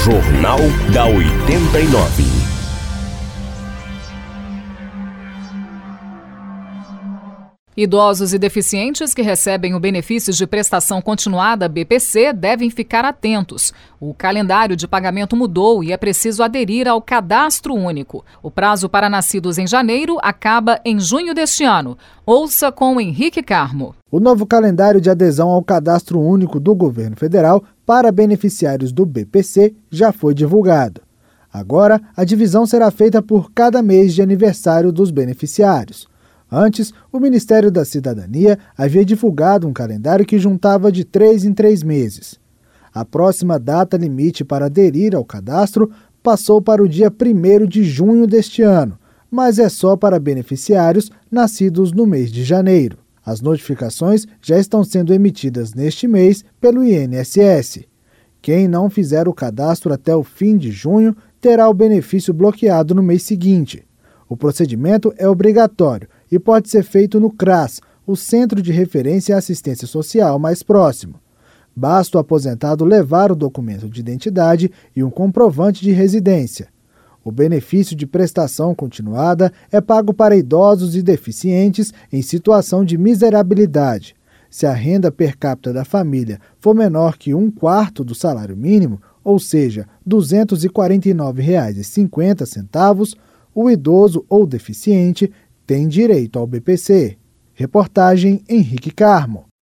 Jornal da 89. Idosos e deficientes que recebem o benefício de prestação continuada BPC devem ficar atentos. O calendário de pagamento mudou e é preciso aderir ao Cadastro Único. O prazo para nascidos em janeiro acaba em junho deste ano. Ouça com Henrique Carmo. O novo calendário de adesão ao Cadastro Único do Governo Federal para beneficiários do BPC já foi divulgado. Agora, a divisão será feita por cada mês de aniversário dos beneficiários. Antes, o Ministério da Cidadania havia divulgado um calendário que juntava de 3 em 3 meses. A próxima data limite para aderir ao cadastro passou para o dia 1º de junho deste ano, mas é só para beneficiários nascidos no mês de janeiro. As notificações já estão sendo emitidas neste mês pelo INSS. Quem não fizer o cadastro até o fim de junho terá o benefício bloqueado no mês seguinte. O procedimento é obrigatório e pode ser feito no CRAS, o Centro de Referência e Assistência Social mais próximo. Basta o aposentado levar o documento de identidade e um comprovante de residência. O benefício de prestação continuada é pago para idosos e deficientes em situação de miserabilidade. Se a renda per capita da família for menor que 1/4 do salário mínimo, ou seja, R$ 249,50, o idoso ou deficiente tem direito ao BPC. Reportagem Henrique Carmo.